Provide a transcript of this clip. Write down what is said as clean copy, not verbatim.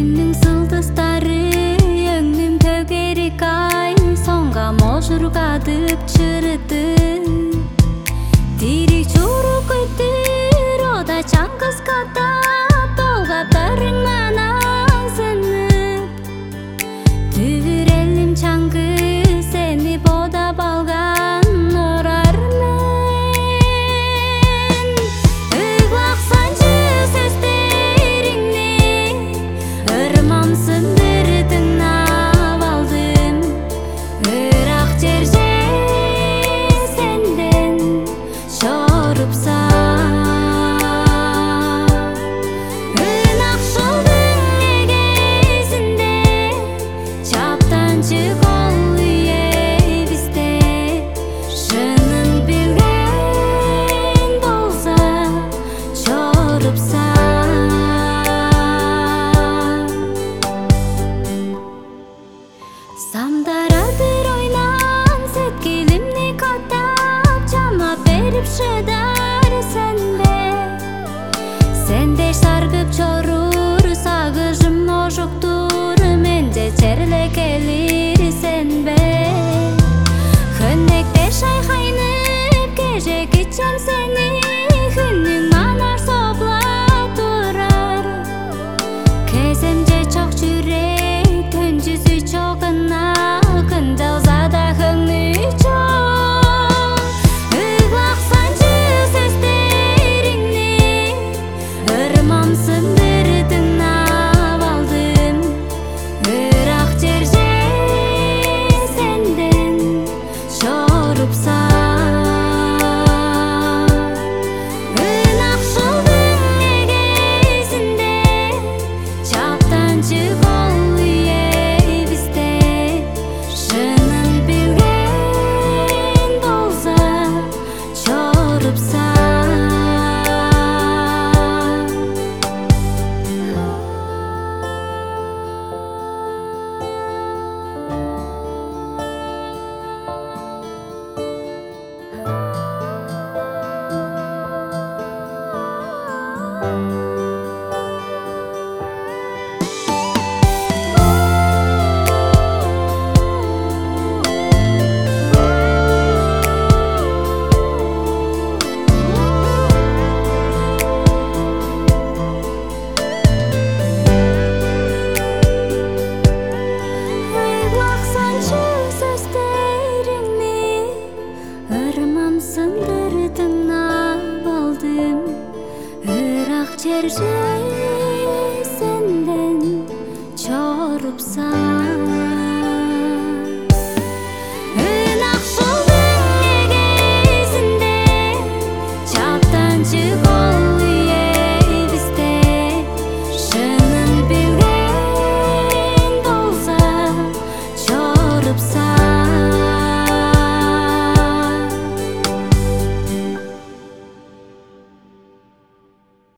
Күннің сылдыстары өңнің төгерік ай сонға можырғадып чырыды Дирик чурuk өттір ода чаңғыз қатап Толғаптарың манан сынып Түбірелім чаңғы сені бодап алған орармын Ұғлақсанчы сөздеріңне ырмам сындырдың нап алдым Ырақ жерже сенден чорыпса 은ақ жылдың егесінде чаптанчы қол үйе бізде Шынын білген болса чорыпса Самдарадыр ойнан сеткелімне катап Жамап беріп шыдар сенде Сенде саргып чорур сағыжым ожуктур Менде черле келир сенбе Хыннекте шайхайнып кежек ичем сени Хүннің манар сопла турар Кеземде чок жүрек түнжүзү чогына Кындалзада хыңны чок Ыглаксанчы сөздеріңне ырмам сындырдың нап алдым Ырақ жерже сенден чорыпса 은ақ жылдың егесінде чаптанчы қол үйе бізде Шынын білген болса чорыпса Ыглаксанчы сөздеріңне ырмам сындырдың нап алдым Ырақ жерже сенден чорыпса